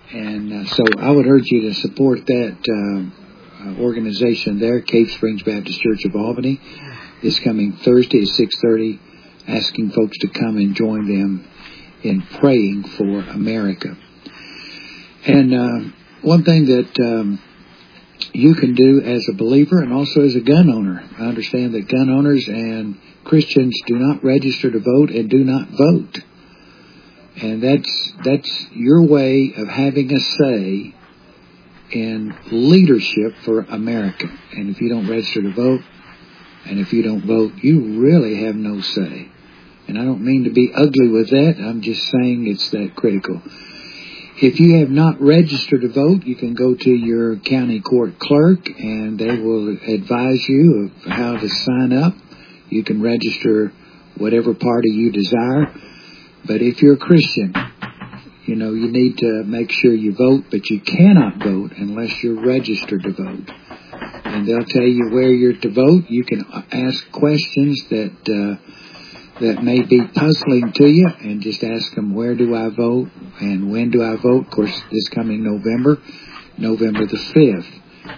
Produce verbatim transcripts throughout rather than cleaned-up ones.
And uh, so I would urge you to support that uh, uh, organization there, Cave Springs Baptist Church of Albany, this coming Thursday at six thirty, asking folks to come and join them in praying for America. And uh, one thing that um, you can do as a believer and also as a gun owner, I understand that gun owners and Christians do not register to vote and do not vote. And that's that's your way of having a say in leadership for America. And if you don't register to vote, and if you don't vote, you really have no say. And I don't mean to be ugly with that. I'm just saying it's that critical. If you have not registered to vote, you can go to your county court clerk, and they will advise you of how to sign up. You can register whatever party you desire. But if you're a Christian, you know, you need to make sure you vote, but you cannot vote unless you're registered to vote. And they'll tell you where you're to vote. You can ask questions that uh, that may be puzzling to you, and just ask them, where do I vote and when do I vote? Of course, this coming November, November the fifth.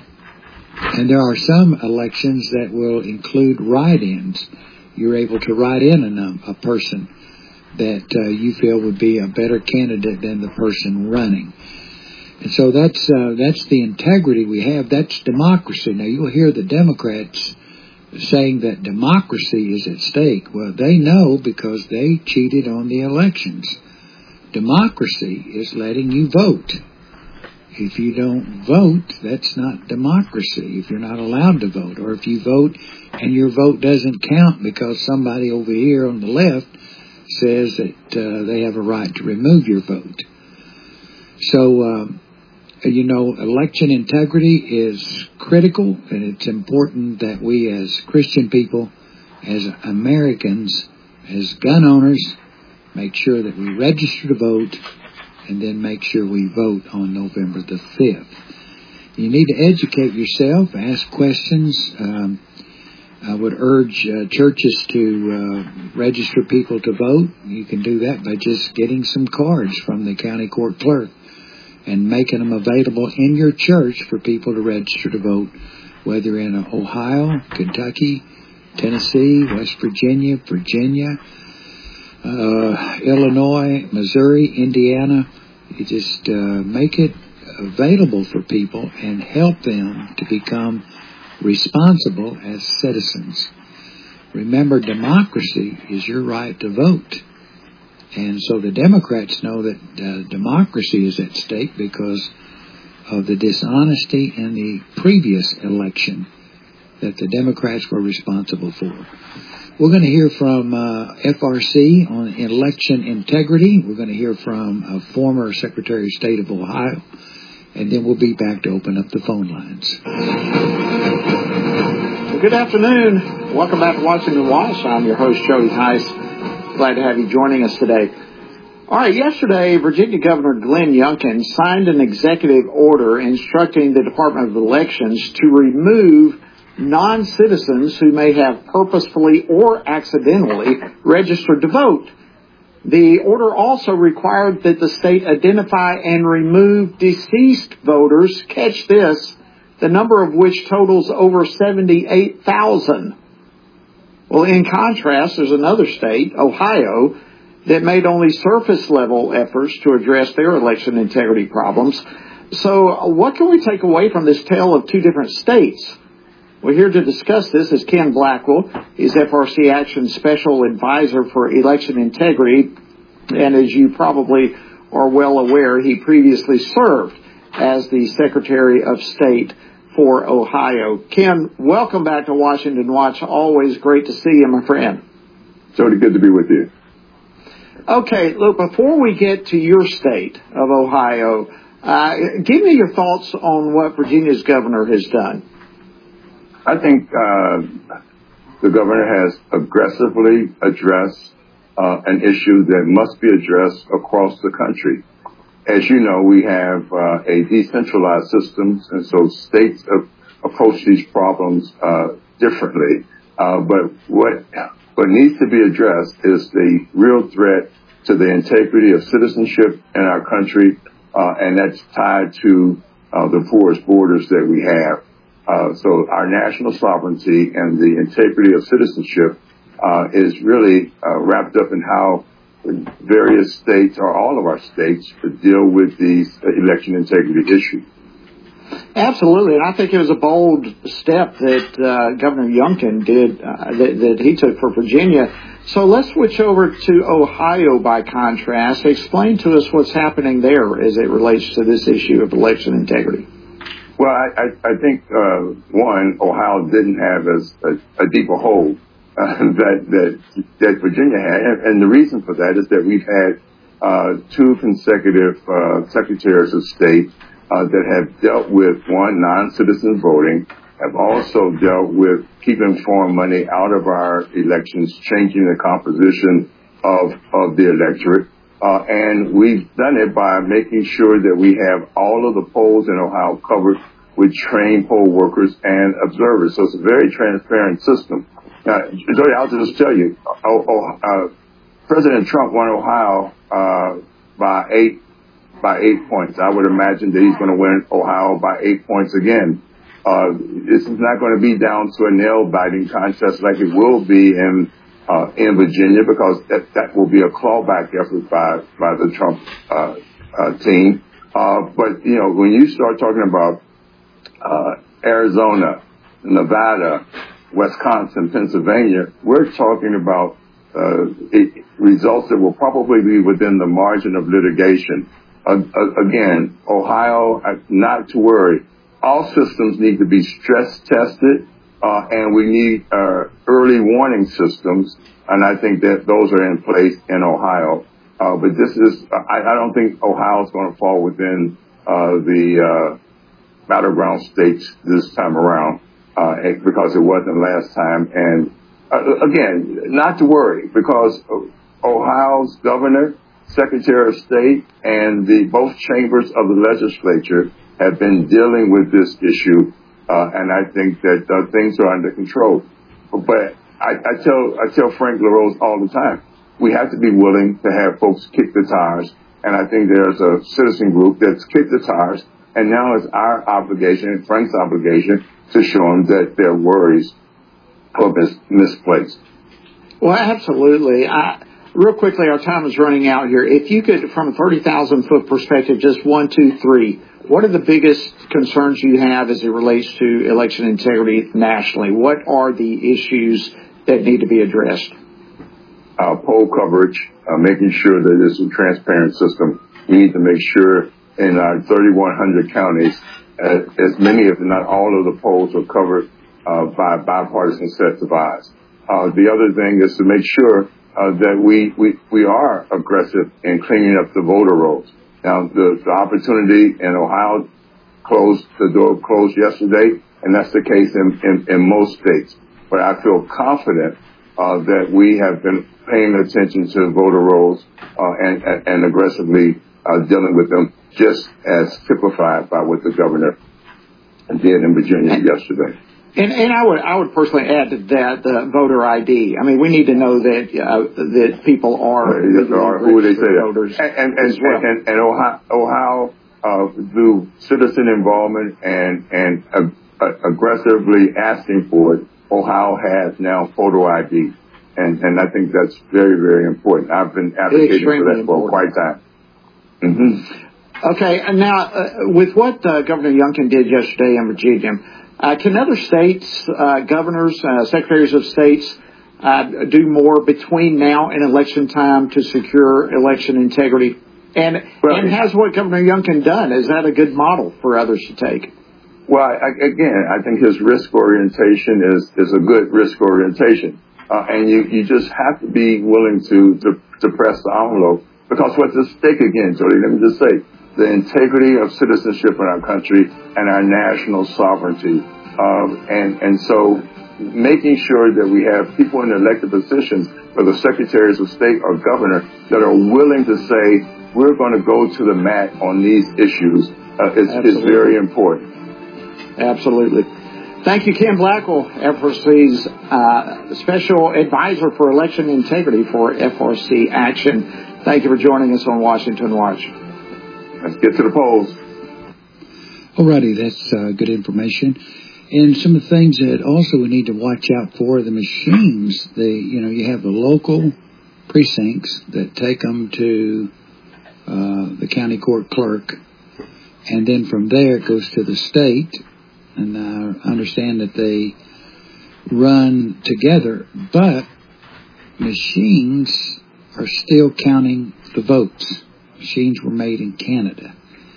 And there are some elections that will include write-ins. You're able to write in a, num- a person that uh, you feel would be a better candidate than the person running. And so that's uh, that's the integrity we have. That's democracy. Now, you'll hear the Democrats saying that democracy is at stake. Well, they know because they cheated on the elections. Democracy is letting you vote. If you don't vote, that's not democracy. If you're not allowed to vote, or if you vote and your vote doesn't count because somebody over here on the left says that uh, they have a right to remove your vote. So, um, you know, election integrity is critical, and it's important that we as Christian people, as Americans, as gun owners, make sure that we register to vote, and then make sure we vote on November the fifth. You need to educate yourself, ask questions. Um, I would urge uh, churches to uh, register people to vote. You can do that by just getting some cards from the county court clerk and making them available in your church for people to register to vote, whether in Ohio, Kentucky, Tennessee, West Virginia, Virginia, uh, Illinois, Missouri, Indiana. You just uh, make it available for people and help them to become responsible as citizens. Remember, democracy is your right to vote. And so the Democrats know that uh, democracy is at stake because of the dishonesty in the previous election that the Democrats were responsible for. We're going to hear from uh, F R C on election integrity. We're going to hear from a former Secretary of State of Ohio. And then we'll be back to open up the phone lines. Good afternoon. Welcome back to Washington Watch. I'm your host, Jody Heiss. Glad to have you joining us today. All right, yesterday, Virginia Governor Glenn Youngkin signed an executive order instructing the Department of Elections to remove non-citizens who may have purposefully or accidentally registered to vote. The order also required that the state identify and remove deceased voters, catch this, the number of which totals over seventy-eight thousand. Well, in contrast, there's another state, Ohio, that made only surface-level efforts to address their election integrity problems. So what can we take away from this tale of two different states? We're here to discuss this is Ken Blackwell. He's F R C Action Special Advisor for Election Integrity. And as you probably are well aware, he previously served as the Secretary of State for Ohio. Ken, welcome back to Washington Watch. Always great to see you, my friend. Jody, good to be with you. Okay, look, before we get to your state of Ohio, uh, give me your thoughts on what Virginia's governor has done. I think uh, the governor has aggressively addressed uh, an issue that must be addressed across the country. As you know, we have uh, a decentralized system, and so states uh, approach these problems uh, differently. Uh, but what what needs to be addressed is the real threat to the integrity of citizenship in our country uh, and that's tied to uh, the porous borders that we have. Uh, so our national sovereignty and the integrity of citizenship uh, is really uh, wrapped up in how various states, or all of our states, deal with these election integrity issues. Absolutely, and I think it was a bold step that uh, Governor Youngkin did, uh, that, that he took for Virginia. So let's switch over to Ohio by contrast. Explain to us what's happening there as it relates to this issue of election integrity. Well, I, I, I think, uh, one, Ohio didn't have as a, a deeper hole uh, that, that that Virginia had, and, and the reason for that is that we've had uh, two consecutive uh, secretaries of state Uh, that have dealt with, one, non-citizen voting, have also dealt with keeping foreign money out of our elections, changing the composition of, of the electorate. Uh, and we've done it by making sure that we have all of the polls in Ohio covered with trained poll workers and observers. So it's a very transparent system. Now, Jody, I'll just tell you, oh, oh, uh, President Trump won Ohio uh, by eight by eight points. I would imagine that he's going to win Ohio by eight points again. Uh, this is not going to be down to a nail-biting contest like it will be in uh, in Virginia, because that, that will be a clawback effort by by the Trump uh, uh, team. Uh, but you know, when you start talking about uh, Arizona, Nevada, Wisconsin, Pennsylvania, we're talking about uh, it, results that will probably be within the margin of litigation. Uh, again, Ohio, uh, not to worry. All systems need to be stress tested, uh, and we need uh, early warning systems, and I think that those are in place in Ohio. Uh, but this is, I, I don't think Ohio is going to fall within uh, the uh, battleground states this time around, uh, because it wasn't last time. And uh, again, not to worry, because Ohio's governor, Secretary of State, and the both chambers of the legislature have been dealing with this issue, uh, and I think that uh, things are under control. But I, I tell I tell Frank LaRose all the time, we have to be willing to have folks kick the tires, and I think there's a citizen group that's kicked the tires, and now it's our obligation, and Frank's obligation, to show them that their worries are mis- misplaced. Well, absolutely. I Real quickly, our time is running out here. If you could, from a thirty thousand foot perspective, just one, two, three, what are the biggest concerns you have as it relates to election integrity nationally? What are the issues that need to be addressed? Uh, poll coverage, uh, making sure that it's a transparent system. We need to make sure in our thirty-one hundred counties, uh, as many, if not all of the polls are covered uh, by bipartisan sets of eyes. Uh, the other thing is to make sure Uh, that we, we, we are aggressive in cleaning up the voter rolls. Now, the, the opportunity in Ohio closed, the door closed yesterday, and that's the case in, in, in most states. But I feel confident uh, that we have been paying attention to voter rolls uh, and, and, and aggressively uh, dealing with them, just as typified by what the governor did in Virginia yesterday. And, and I would I would personally add to that the voter I D. I mean, we need to know that uh, that people are, uh, are who they say voters and and and, as well. and, and Ohio, Ohio uh, through citizen involvement and and uh, aggressively asking for it, Ohio has now photo I D, and and I think that's very very important. I've been advocating for that for important. quite time. Mm-hmm. Okay, and now uh, with what uh, Governor Youngkin did yesterday in Virginia. Uh, can other states, uh, governors, uh, secretaries of states uh, do more between now and election time to secure election integrity? And well, and has what Governor Youngkin done, is that a good model for others to take? Well, I, again, I think his risk orientation is, is a good risk orientation. Uh, and you, you just have to be willing to, to, to press the envelope, because what's at stake again, Jody, let me just say, the integrity of citizenship in our country and our national sovereignty. Um, and, and so making sure that we have people in elected positions, whether secretaries of state or governor, that are willing to say, we're going to go to the mat on these issues uh, is, is very important. Absolutely. Thank you, Ken Blackwell, F R C's uh, Special Advisor for Election Integrity for F R C Action. Thank you for joining us on Washington Watch. Let's get to the polls. Alrighty, that's uh, good information. And some of the things that also we need to watch out for, the machines. They, you know, you have the local precincts that take them to uh, the county court clerk, and then from there it goes to the state. And I understand that they run together, but machines are still counting the votes. Machines were made in Canada.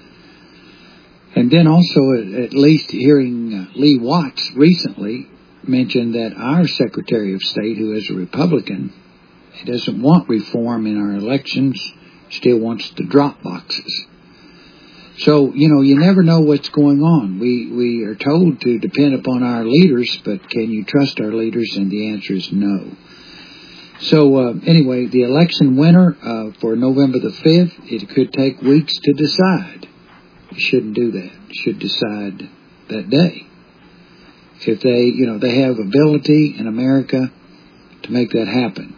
And then also, at, at least hearing uh, Lee Watts recently mention that our Secretary of State, who is a Republican, he doesn't want reform in our elections, still wants the drop boxes. So, you know, you never know what's going on. We we are told to depend upon our leaders, but can you trust our leaders? And the answer is no. So, uh, anyway, the election winner uh, for November the fifth, it could take weeks to decide. You shouldn't do that. You should decide that day. If they, you know, they have ability in America to make that happen.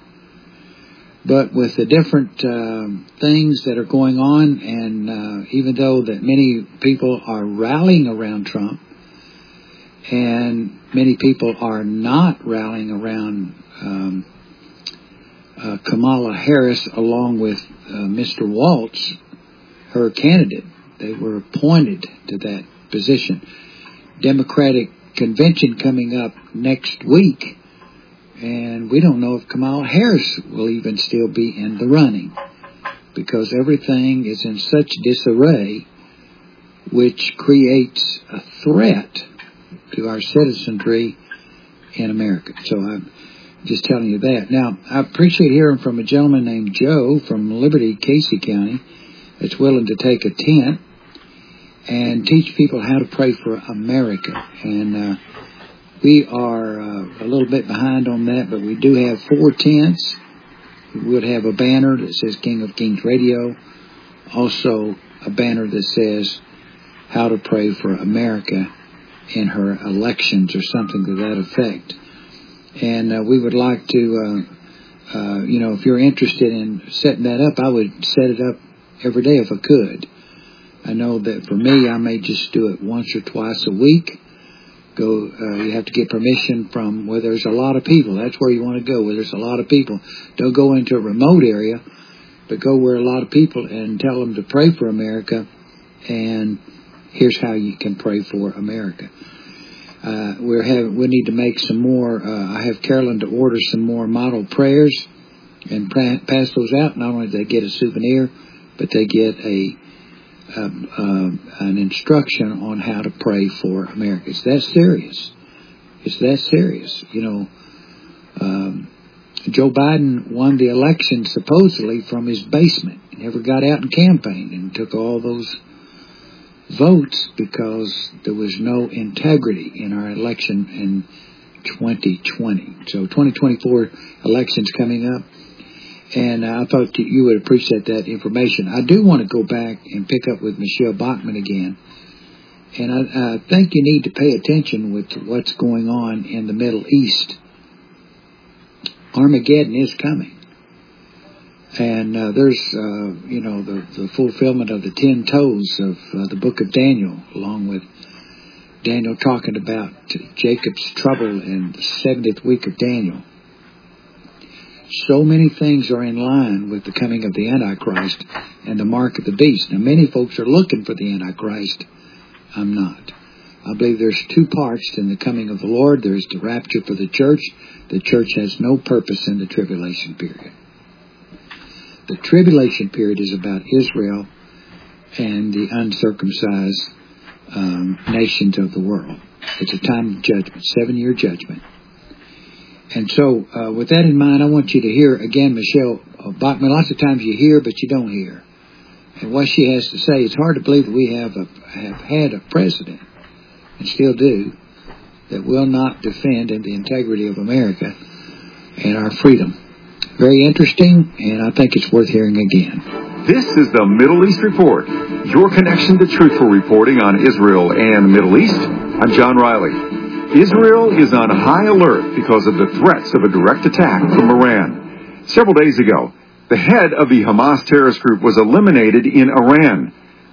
But with the different um, things that are going on, and uh, even though that many people are rallying around Trump, and many people are not rallying around um, uh, Kamala Harris along with uh, Mister Waltz, her candidate, they were appointed to that position. Democratic convention coming up next week. And we don't know if Kamala Harris will even still be in the running, because everything is in such disarray, which creates a threat to our citizenry in America. So I'm just telling you that. Now, I appreciate hearing from a gentleman named Joe from Liberty, Casey County, that's willing to take a tent and teach people how to pray for America. And uh, we are uh, a little bit behind on that, but we do have four tents. We would have a banner that says King of Kings Radio. Also a banner that says how to pray for America in her elections or something to that effect. And uh, we would like to, uh, uh, you know, if you're interested in setting that up, I would set it up every day if I could. I know that for me, I may just do it once or twice a week. Go, uh, you have to get permission from where there's a lot of people. That's where you want to go, where there's a lot of people. Don't go into a remote area, but go where a lot of people and tell them to pray for America. And here's how you can pray for America. Uh, we're having, we need to make some more. Uh, I have Carolyn to order some more model prayers and pra- pass those out. Not only do they get a souvenir, but they get a Uh, uh, an instruction on how to pray for America. It's that serious. It's that serious. You know, um, Joe Biden won the election supposedly from his basement. He never got out and campaigned and took all those votes because there was no integrity in our election in twenty twenty. So twenty twenty-four elections coming up. And I thought you would appreciate that information. I do want to go back and pick up with Michelle Bachmann again. And I, I think you need to pay attention with what's going on in the Middle East. Armageddon is coming. And uh, there's, uh, you know, the, the fulfillment of the ten toes of uh, the book of Daniel, along with Daniel talking about Jacob's trouble in the seventieth week of Daniel. So many things are in line with the coming of the Antichrist and the mark of the beast. Now, many folks are looking for the Antichrist. I'm not. I believe there's two parts in the coming of the Lord. There's the rapture for the church. The church has no purpose in the tribulation period. The tribulation period is about Israel and the uncircumcised um, nations of the world. It's a time of judgment, seven-year judgment. And so, uh, with that in mind, I want you to hear, again, Michelle Bachmann. Lots of times you hear, but you don't hear. And what she has to say, it's hard to believe that we have, a, have had a president, and still do, that will not defend in the integrity of America and our freedom. Very interesting, and I think it's worth hearing again. This is the Middle East Report, your connection to truthful reporting on Israel and the Middle East. I'm John Riley. Israel is on high alert because of the threats of a direct attack from Iran. Several days ago, the head of the Hamas terrorist group was eliminated in Iran.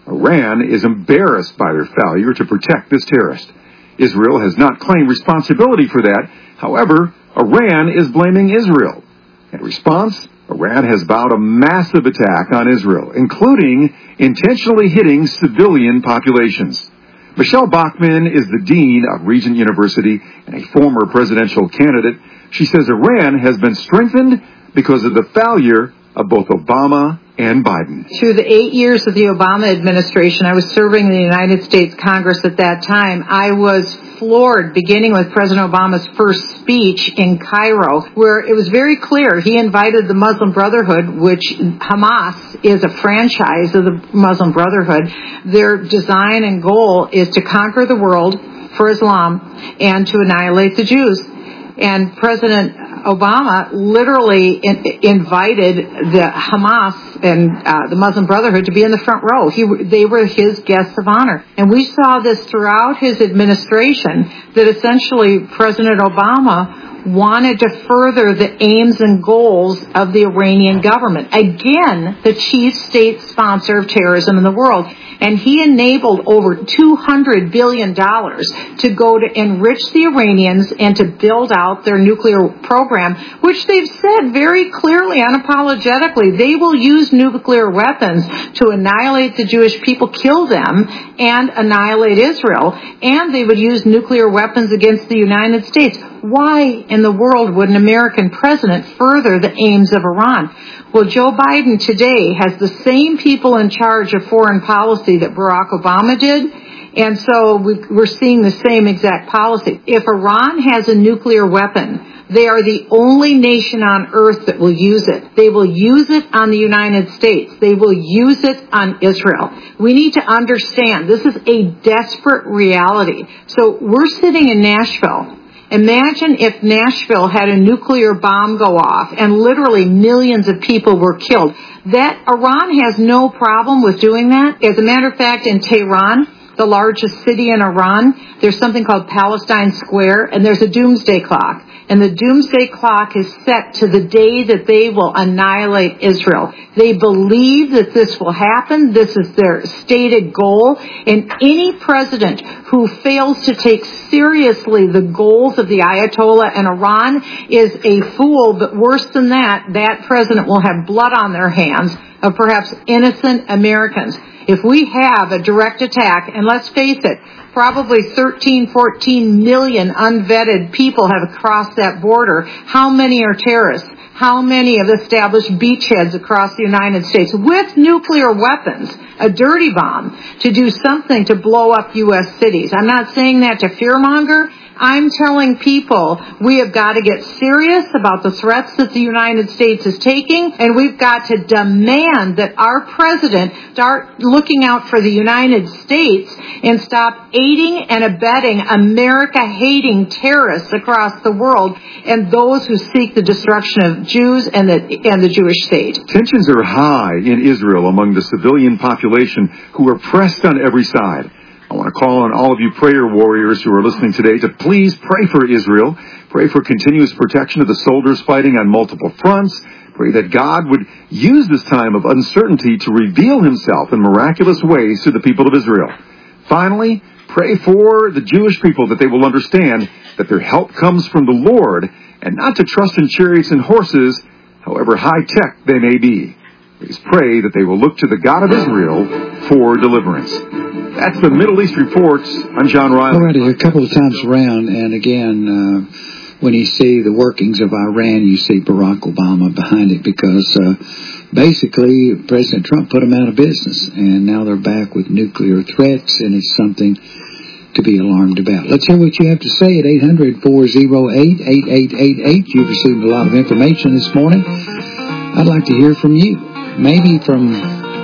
Iran is embarrassed by their failure to protect this terrorist. Israel has not claimed responsibility for that. However, Iran is blaming Israel. In response, Iran has vowed a massive attack on Israel, including intentionally hitting civilian populations. Michelle Bachmann is the dean of Regent University and a former presidential candidate. She says Iran has been strengthened because of the failure of both Obama and Biden. Through the eight years of the Obama administration, I was serving in the United States Congress at that time. I was floored, beginning with President Obama's first speech in Cairo, where it was very clear he invited the Muslim Brotherhood, which Hamas is a franchise of the Muslim Brotherhood. Their design and goal is to conquer the world for Islam and to annihilate the Jews. And President Obama literally in, invited the Hamas and uh, the Muslim Brotherhood to be in the front row. He, they were his guests of honor. And we saw this throughout his administration, that essentially President Obama wanted to further the aims and goals of the Iranian government. Again, the chief state sponsor of terrorism in the world. And he enabled over two hundred billion dollars to go to enrich the Iranians and to build out their nuclear program, which they've said very clearly, unapologetically, they will use nuclear weapons to annihilate the Jewish people, kill them, and annihilate Israel. And they would use nuclear weapons against the United States. Why in the world would an American president further the aims of Iran? Well, Joe Biden today has the same people in charge of foreign policy that Barack Obama did, and so we're seeing the same exact policy. If Iran has a nuclear weapon, they are the only nation on earth that will use it. They will use it on the United States. They will use it on Israel. We need to understand this is a desperate reality. So we're sitting in Nashville. Imagine if Nashville had a nuclear bomb go off and literally millions of people were killed. That Iran has no problem with doing that. As a matter of fact, in Tehran, the largest city in Iran, there's something called Palestine Square, and there's a doomsday clock. And the doomsday clock is set to the day that they will annihilate Israel. They believe that this will happen. This is their stated goal. And any president who fails to take seriously the goals of the Ayatollah and Iran is a fool. But worse than that, that president will have blood on their hands of perhaps innocent Americans. If we have a direct attack, and let's face it, probably thirteen, fourteen million unvetted people have crossed that border. How many are terrorists? How many have established beachheads across the United States with nuclear weapons, a dirty bomb, to do something to blow up U S cities? I'm not saying that to fearmonger. I'm telling people we have got to get serious about the threats that the United States is taking, and we've got to demand that our president start looking out for the United States and stop aiding and abetting America-hating terrorists across the world and those who seek the destruction of Jews and the, and the Jewish state. Tensions are high in Israel among the civilian population who are pressed on every side. I want to call on all of you prayer warriors who are listening today to please pray for Israel. Pray for continuous protection of the soldiers fighting on multiple fronts. Pray that God would use this time of uncertainty to reveal himself in miraculous ways to the people of Israel. Finally, pray for the Jewish people that they will understand that their help comes from the Lord and not to trust in chariots and horses, however high-tech they may be. Please pray that they will look to the God of Israel for deliverance. That's the Middle East Reports. I'm John Riley. All righty, a couple of times around, and again, uh, when you see the workings of Iran, you see Barack Obama behind it, because uh, basically President Trump put them out of business, and now they're back with nuclear threats, and it's something to be alarmed about. Let's hear what you have to say at eight hundred, four oh eight, eight eight eight eight. You've received a lot of information this morning. I'd like to hear from you, maybe from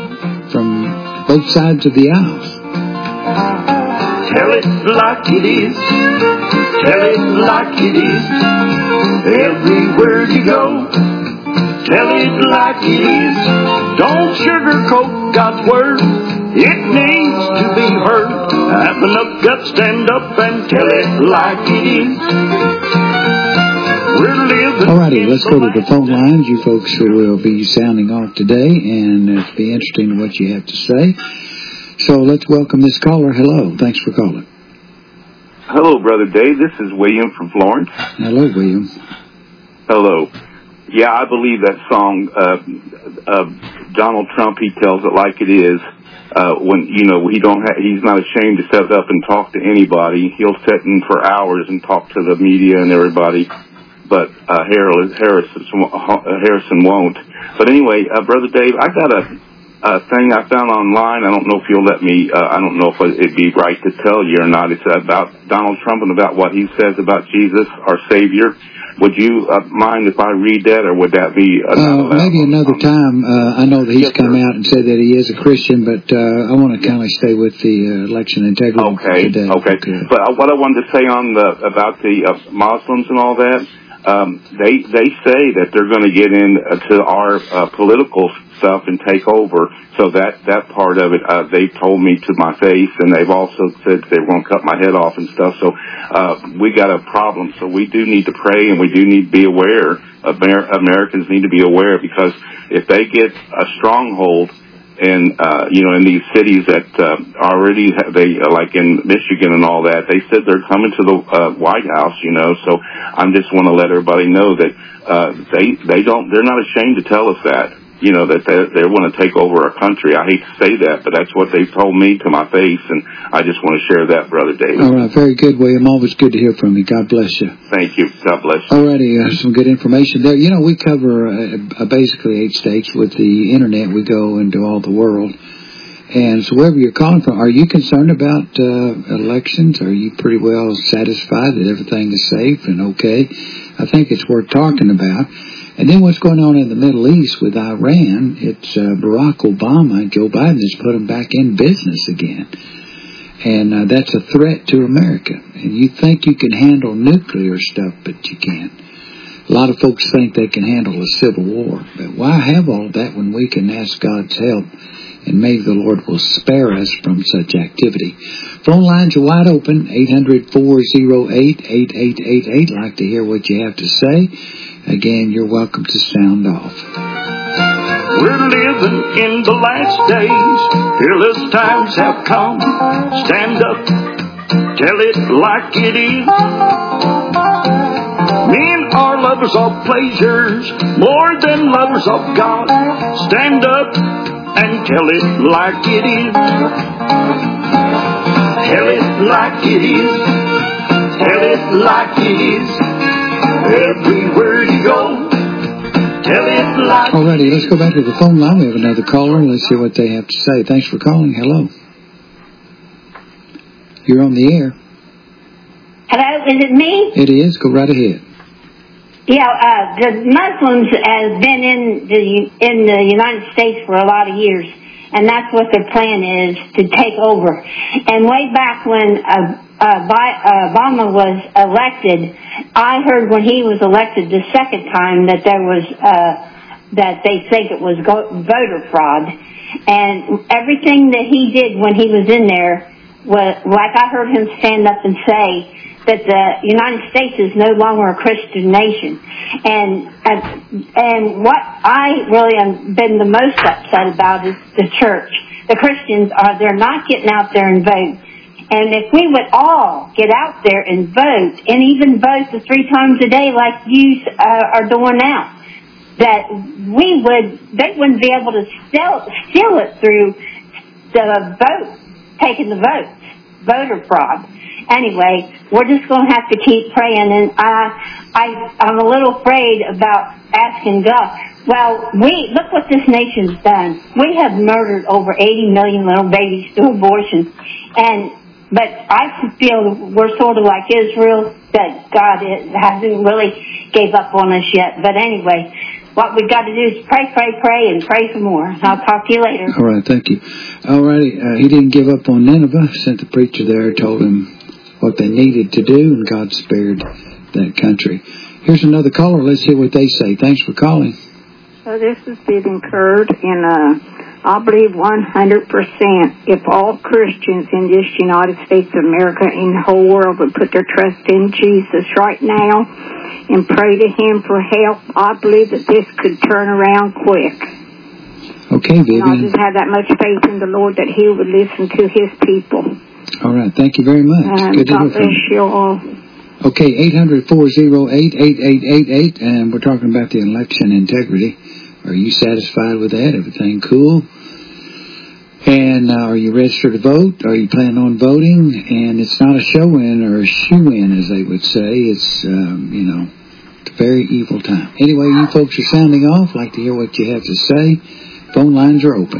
from both sides of the aisle. Tell it like it is. Tell it like it is. Everywhere you go, tell it like it is. Don't sugarcoat God's word. It needs to be heard. Have enough guts, stand up and tell it like it is. We're living. All righty, let's go to the phone lines. You folks will be sounding off today, and it'll be interesting what you have to say. So let's welcome this caller. Hello. Thanks for calling. Hello, Brother Dave. This is William from Florence. Hello, William. Hello. Yeah, I believe that song, uh, uh, Donald Trump, he tells it like it is. Uh, when, you know, he don't ha- he's not ashamed to set up and talk to anybody. He'll sit in for hours and talk to the media and everybody. But, uh, Harrison, Harrison won't. But anyway, uh, Brother Dave, I got a, a thing I found online. I don't know if you'll let me, uh, I don't know if it'd be right to tell you or not. It's about Donald Trump and about what he says about Jesus, our Savior. Would you uh, mind if I read that, or would that be... Uh, uh, maybe another time. Uh, I know that he's yes, come sir. out and said that he is a Christian, but uh, I want to kind of stay with the uh, election integrity okay, today. Okay, okay. But uh, what I wanted to say on the about the uh, Muslims and all that, um, they they say that they're going to get into our uh, political stuff and take over. So that that part of it, uh, they told me to my face, and they've also said they were going to cut my head off and stuff. So uh, we got a problem. So we do need to pray, and we do need to be aware. Amer- Americans need to be aware, because if they get a stronghold in uh, you know in these cities that uh, already have, they uh, like in Michigan and all that, they said they're coming to the uh, White House. You know, so I just want to let everybody know that uh, they they don't they're not ashamed to tell us that. You know, that they, they want to take over our country. I hate to say that, but that's what they told me to my face, and I just want to share that, Brother David. All right, very good, William. Always good to hear from you. God bless you. Thank you. God bless you. All righty, uh, some good information there. You know, we cover uh, basically eight states. With the Internet, we go into all the world. And so wherever you're calling from, are you concerned about uh, elections? Are you pretty well satisfied that everything is safe and okay? I think it's worth talking about. And then what's going on in the Middle East with Iran, it's uh, Barack Obama and Joe Biden has put them back in business again. And uh, that's a threat to America. And you think you can handle nuclear stuff, but you can't. A lot of folks think they can handle a civil war. But why have all that when we can ask God's help? And maybe the Lord will spare us from such activity. Phone lines are wide open, eight hundred, four oh eight, eight eight eight eight. Like to hear what you have to say. Again, you're welcome to sound off. We're living in the last days. Peerless times have come. Stand up, tell it like it is. Men are lovers of pleasures more than lovers of God. Stand up and tell it like it is. Tell it like it is. Tell it like it is. Everywhere you go, tell it like... Alrighty, let's go back to the phone line. We have another caller. Let's see what they have to say. Thanks for calling. Hello. You're on the air. Hello, is it me? It is. Go right ahead. Yeah, uh, the Muslims have been in the in the United States for a lot of years, and that's what their plan is, to take over. And way back when uh, uh, Obama was elected, I heard when he was elected the second time that there was uh, that they think it was go- voter fraud, and everything that he did when he was in there was, like I heard him stand up and say, that the United States is no longer a Christian nation. And and what I really have been the most upset about is the church. The Christians, are they're not getting out there and vote. And if we would all get out there and vote, and even vote the three times a day like you uh, are doing now, that we would, they wouldn't be able to steal, steal it through the vote, taking the votes, voter fraud. Anyway, we're just going to have to keep praying, and I, I, I'm a little afraid about asking God. Well, we look what this nation's done. We have murdered over eighty million little babies through abortion, and but I feel we're sort of like Israel, that God is, hasn't really gave up on us yet. But anyway, what we've got to do is pray, pray, pray, and pray for more. I'll talk to you later. All right, thank you. All righty, uh, he didn't give up on Nineveh. Sent the preacher there, told him what they needed to do, and God spared that country. Here's another caller. Let's hear what they say. Thanks for calling. So this has been incurred in, uh, I believe, one hundred percent. If all Christians in this United States of America and the whole world would put their trust in Jesus right now and pray to Him for help, I believe that this could turn around quick. Okay, And I Vivian. just have that much faith in the Lord that He would listen to His people. All right. Thank you very much. And Good to God hear from bless you. you all. Okay, eight hundred, four oh eight, eight eight eight eight, and we're talking about the election integrity. Are you satisfied with that? Everything cool? And uh, are you registered to vote? Are you planning on voting? And it's not a show-in or a shoe-in, as they would say. It's, um, you know, it's a very evil time. Anyway, you folks are sounding off. I'd like to hear what you have to say. Phone lines are open.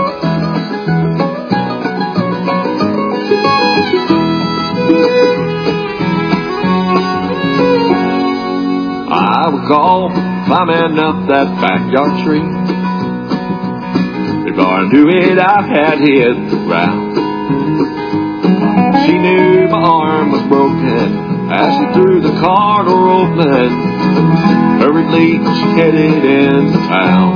I recall climbing up that backyard tree. Before I knew it, I had hit the ground. She knew my arm was broken as she threw the car door open. Hurriedly, she headed into town.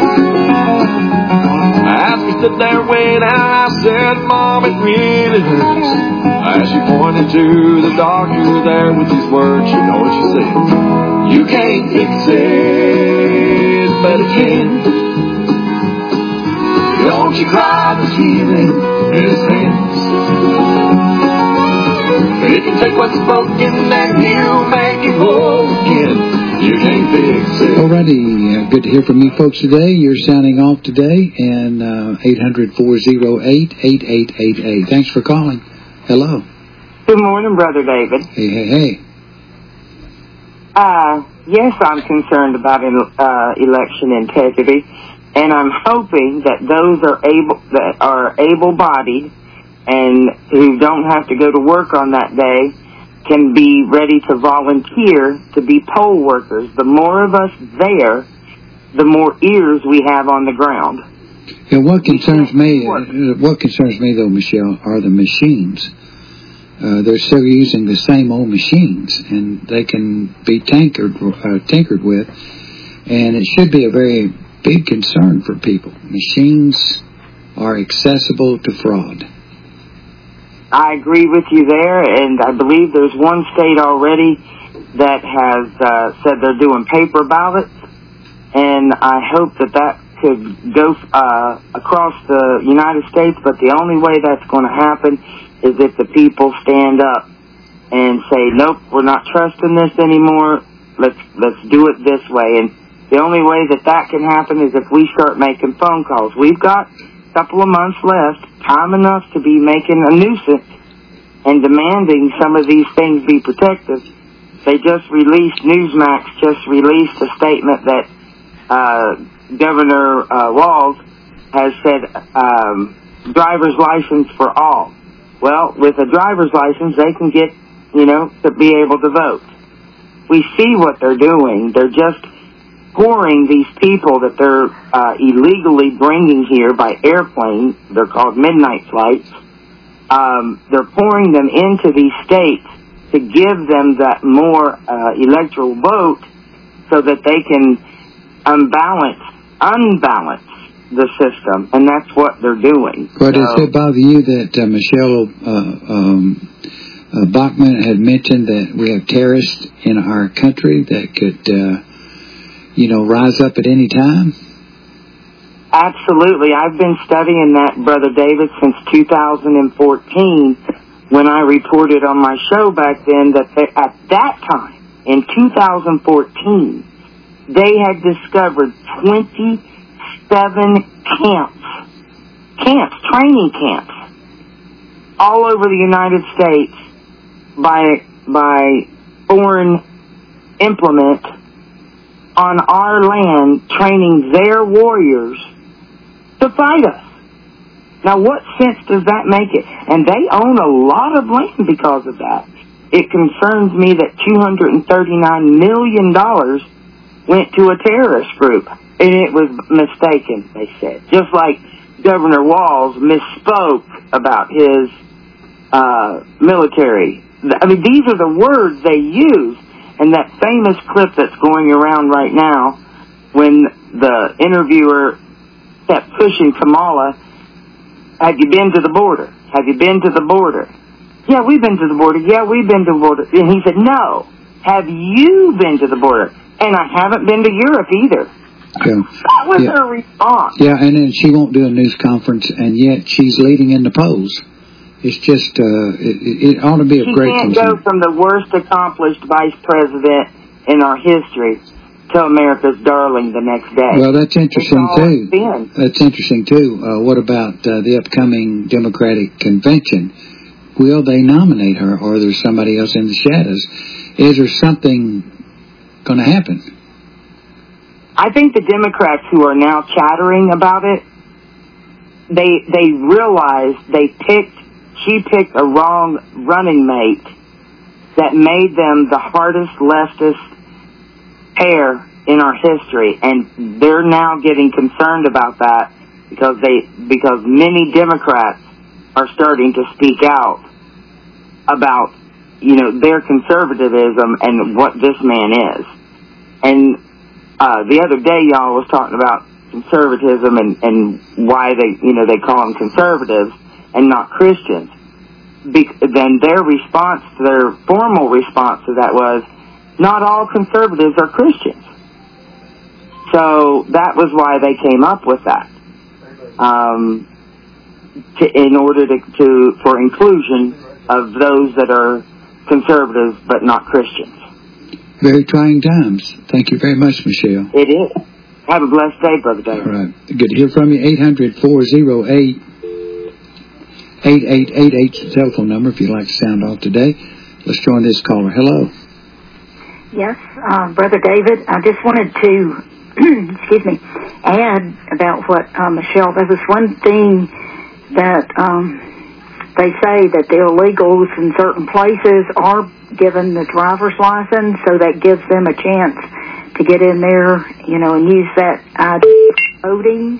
As we stood there waiting, I said, Mom, it really hurts. As she pointed to the doctor there with these words, you know what she said? You can't fix it, but it can. Don't you cry, there's healing in His hands. He can take what's broken and He'll make it whole again. You can't fix it. Alrighty, uh, good to hear from you folks today. You're sounding off today, and uh, eight hundred, four oh eight, eight eight eight eight. Thanks for calling. Hello. Good morning, Brother David. Hey, hey, hey. Uh, yes, I'm concerned about uh, election integrity, and I'm hoping that those are able that are able-bodied and who don't have to go to work on that day can be ready to volunteer to be poll workers. The more of us there, the more ears we have on the ground. Yeah, what concerns me, uh, what concerns me though, Michelle, are the machines. Uh, they're still using the same old machines, and they can be tinkered, uh, tinkered with, and it should be a very big concern for people. Machines are accessible to fraud. I agree with you there, and I believe there's one state already that has uh, said they're doing paper ballots, and I hope that that could go uh, across the United States, but the only way that's going to happen is if the people stand up and say, nope, we're not trusting this anymore, let's let's do it this way. And the only way that that can happen is if we start making phone calls. We've got a couple of months left, time enough to be making a nuisance and demanding some of these things be protected. They just released, Newsmax just released a statement that uh, Governor uh, Walz has said um, driver's license for all. Well, with a driver's license, they can get, you know, to be able to vote. We see what they're doing. They're just pouring these people that they're uh, illegally bringing here by airplane. They're called midnight flights. Um, they're pouring them into these states to give them that more uh, electoral vote so that they can unbalance, unbalance the system, and that's what they're doing. But so, does it bother you that uh, Michelle uh, um, uh, Bachmann had mentioned that we have terrorists in our country that could, uh, you know, rise up at any time? Absolutely. I've been studying that, Brother David, since two thousand fourteen when I reported on my show back then that they, at that time, in two thousand fourteen, they had discovered twenty-seven camps, camps, training camps, all over the United States by by foreign implement on our land, training their warriors to fight us. Now, what sense does that make it? And they own a lot of land because of that. It concerns me that two hundred thirty-nine million dollars went to a terrorist group, and it was mistaken, they said. Just like Governor Walz misspoke about his uh, military. I mean, these are the words they use, and that famous clip that's going around right now when the interviewer kept pushing Kamala, have you been to the border? Have you been to the border? Yeah, we've been to the border. Yeah, we've been to the border. And he said, no, have you been to the border? And I haven't been to Europe either. Yeah. That was yeah. her response. Yeah, and then she won't do a news conference, and yet she's leading in the polls. It's just, uh, it, it ought to be a she great concern. She concern. can't go from the worst accomplished vice president in our history to America's darling the next day. Well, that's interesting, too. Been. That's interesting, too. Uh, what about uh, the upcoming Democratic convention? Will they nominate her, or there's somebody else in the shadows? Is there something going to happen? I think the Democrats who are now chattering about it, they they realize they picked, she picked a wrong running mate that made them the hardest leftist pair in our history, and they're now getting concerned about that because they because many Democrats are starting to speak out about, you know, their conservatism and what this man is. And uh, the other day, y'all was talking about conservatism and, and why they, you know, they call them conservatives and not Christians. Be- then their response, their formal response to that was, not all conservatives are Christians. So that was why they came up with that. Um, to, in order to, to, for inclusion of those that are conservatives but not Christians. Very trying times. Thank you very much, Michelle. It is. Have a blessed day, Brother David. All right. Good to hear from you. eight hundred, four oh eight, eight eight eight eight is the telephone number if you'd like to sound off today. Let's join this caller. Hello. Yes, uh, Brother David, I just wanted to, excuse me, add about what uh, Michelle, there was one thing that um, they say that the illegals in certain places are given the driver's license, so that gives them a chance to get in there, you know, and use that I D for voting.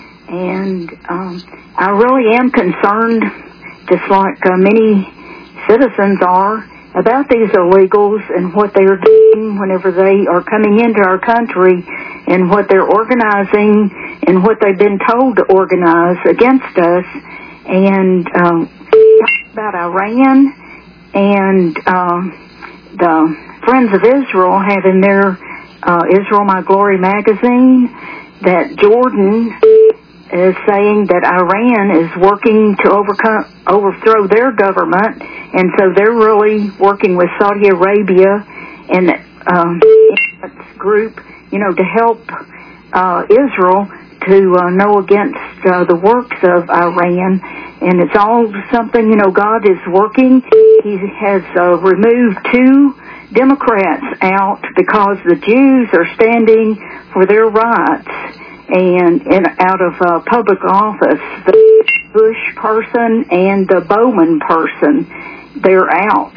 And um, I really am concerned, just like uh, many citizens are, about these illegals and what they are doing whenever they are coming into our country and what they're organizing and what they've been told to organize against us. And um, about Iran and um, the Friends of Israel having their uh, Israel My Glory magazine, that Jordan is saying that Iran is working to overcome, overthrow their government, and so they're really working with Saudi Arabia and um, group, you know, to help uh, Israel to uh, know against uh, the works of Iran. And it's all something, you know, God is working. He has uh, removed two Democrats out because the Jews are standing for their rights. And in, out of uh, public office, the Bush person and the Bowman person, they're out.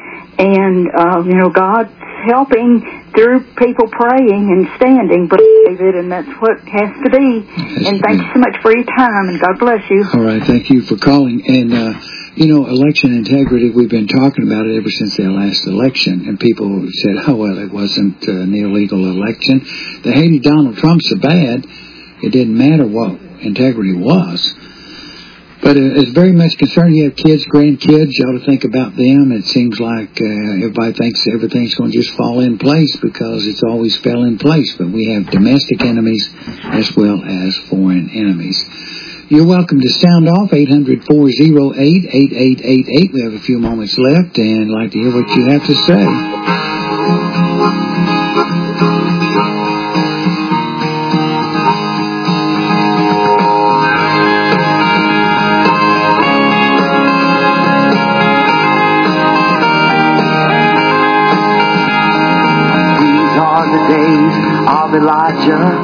And, uh, you know, God's helping through people praying and standing, Brother David, and that's what has to be. Has and to thank be. you so much for your time, and God bless you. All right, thank you for calling. And, uh, you know, election integrity, we've been talking about it ever since the last election, and people said, oh, well, it wasn't an illegal election. They hated Donald Trump so bad, it didn't matter what integrity was. But it's very much concerned. You have kids, grandkids, you ought to think about them. It seems like uh, everybody thinks everything's going to just fall in place because it's always fell in place. But we have domestic enemies as well as foreign enemies. You're welcome to sound off, eight hundred, four oh eight, eight eight eight eight. We have a few moments left and like to hear what you have to say. Of Elijah,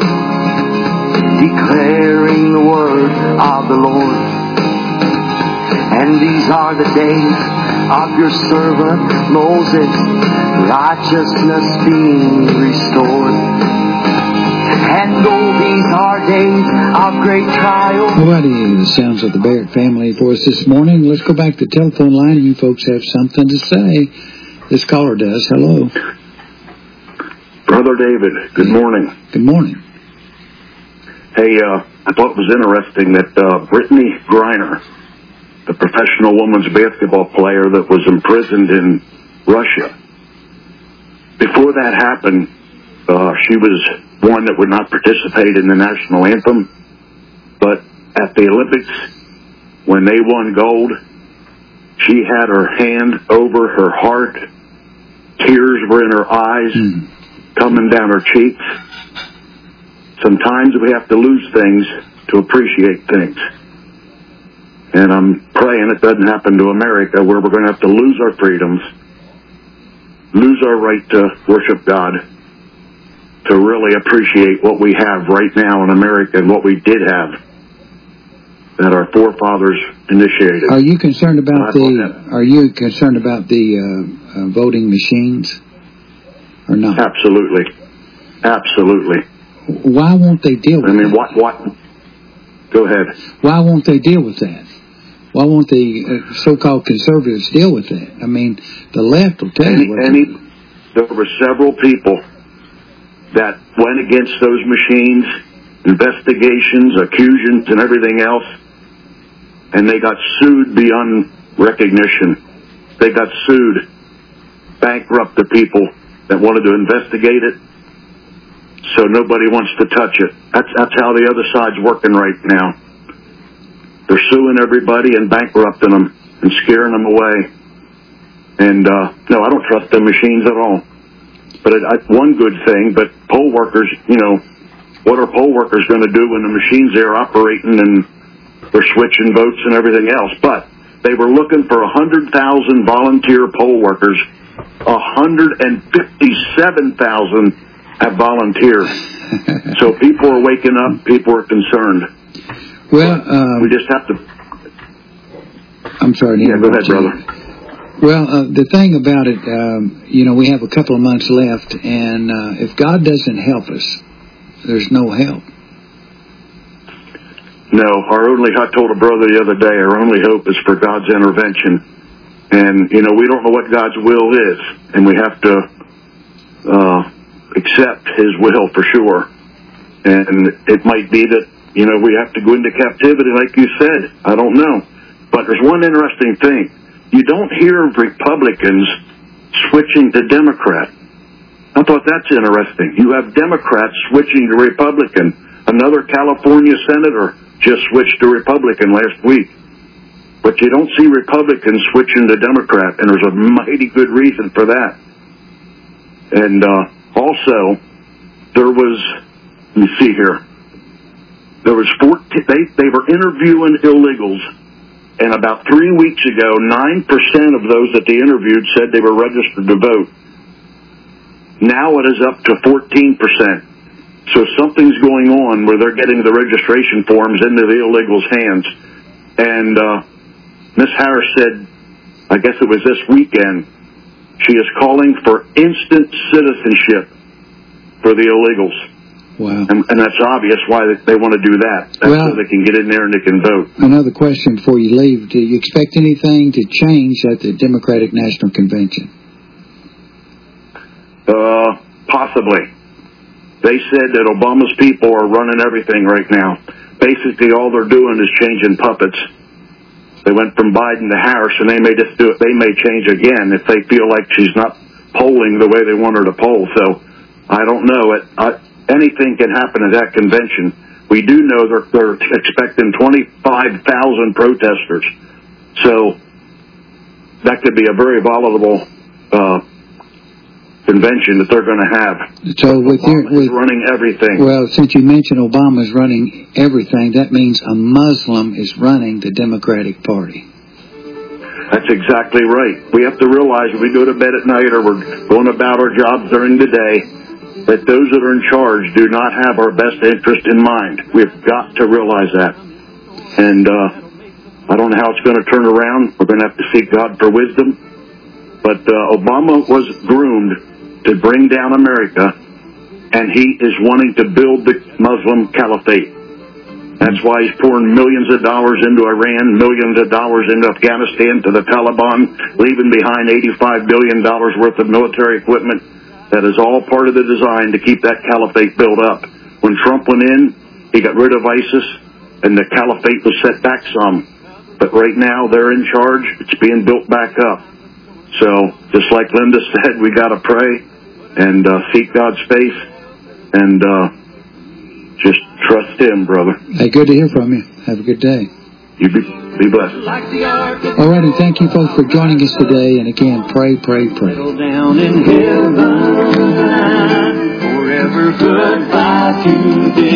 declaring the word of the Lord. And these are the days of your servant Moses, righteousness being restored. And oh, these are days of great trial. Alrighty, the sounds of the Barrett family for us this morning. Let's go back to the telephone line and you folks have something to say. This caller does. Hello. Brother David, good morning. Good morning. Hey, uh, I thought it was interesting that uh, Brittany Griner, the professional women's basketball player that was imprisoned in Russia, before that happened, Uh, she was one that would not participate in the national anthem. But at the Olympics, when they won gold, she had her hand over her heart. Tears were in her eyes, mm. coming down her cheeks. Sometimes we have to lose things to appreciate things. And I'm praying it doesn't happen to America, where we're going to have to lose our freedoms, lose our right to worship God, to really appreciate what we have right now in America and what we did have that our forefathers initiated. Are you concerned about the? Are you concerned about the uh, uh, voting machines, or not? Absolutely, absolutely. Why won't they deal with? I mean, that? what? What? Go ahead. Why won't they deal with that? Why won't the uh, so-called conservatives deal with that? I mean, the left will tell any, you. What any, there were several people that went against those machines, investigations, accusations, and everything else. And they got sued beyond recognition. They got sued, bankrupt the people that wanted to investigate it, so nobody wants to touch it. That's, that's how the other side's working right now. They're suing everybody and bankrupting them and scaring them away. And, uh, no, I don't trust the machines at all. But it, I, one good thing, but poll workers, you know, what are poll workers going to do when the machines are operating and they're switching votes and everything else? But they were looking for one hundred thousand volunteer poll workers. one hundred fifty-seven thousand have volunteered. So people are waking up. People are concerned. Well, um, we just have to. I'm sorry. To yeah, go ahead, brother. Well, uh, the thing about it, um, you know, we have a couple of months left, and uh, if God doesn't help us, there's no help. No, our only, I told a brother the other day, our only hope is for God's intervention. And, you know, we don't know what God's will is, and we have to uh, accept His will for sure. And it might be that, you know, we have to go into captivity, like you said. I don't know. But there's one interesting thing. You don't hear of Republicans switching to Democrat. I thought that's interesting. You have Democrats switching to Republican. Another California senator just switched to Republican last week. But you don't see Republicans switching to Democrat, and there's a mighty good reason for that. And uh, also, there was, let me see here, there was fourteen, they, they were interviewing illegals, and about three weeks ago, nine percent of those that they interviewed said they were registered to vote. Now it is up to fourteen percent. So something's going on where they're getting the registration forms into the illegals' hands. And uh, Miz Harris said, I guess it was this weekend, she is calling for instant citizenship for the illegals. Wow. And, and that's obvious why they want to do that. That's well, so they can get in there and they can vote. Another question before you leave. Do you expect anything to change at the Democratic National Convention? Uh, possibly. They said that Obama's people are running everything right now. Basically, all they're doing is changing puppets. They went from Biden to Harris, and they may just do it. They may change again if they feel like she's not polling the way they want her to poll. So, I don't know. It, I, anything can happen at that convention. We do know they're, they're expecting twenty-five thousand protesters. So, that could be a very volatile uh convention that they're going to have. So with your with running everything. Well, since you mentioned Obama's running everything, that means a Muslim is running the Democratic Party. That's exactly right. We have to realize when we go to bed at night or we're going about our jobs during the day, that those that are in charge do not have our best interest in mind. We've got to realize that. And uh, I don't know how it's going to turn around. We're going to have to seek God for wisdom. But uh, Obama was groomed to bring down America, and he is wanting to build the Muslim caliphate. That's why he's pouring millions of dollars into Iran, millions of dollars into Afghanistan, to the Taliban, leaving behind eighty-five billion dollars worth of military equipment. That is all part of the design to keep that caliphate built up. When Trump went in, he got rid of ISIS, and the caliphate was set back some. But right now, they're in charge. It's being built back up. So, just like Linda said, we got to pray and uh, seek God's face, and uh, just trust Him, brother. Hey, good to hear from you. Have a good day. You be, be blessed. All righty, thank you folks for joining us today, and again, pray, pray, pray. Down in heaven, forever goodbye to this.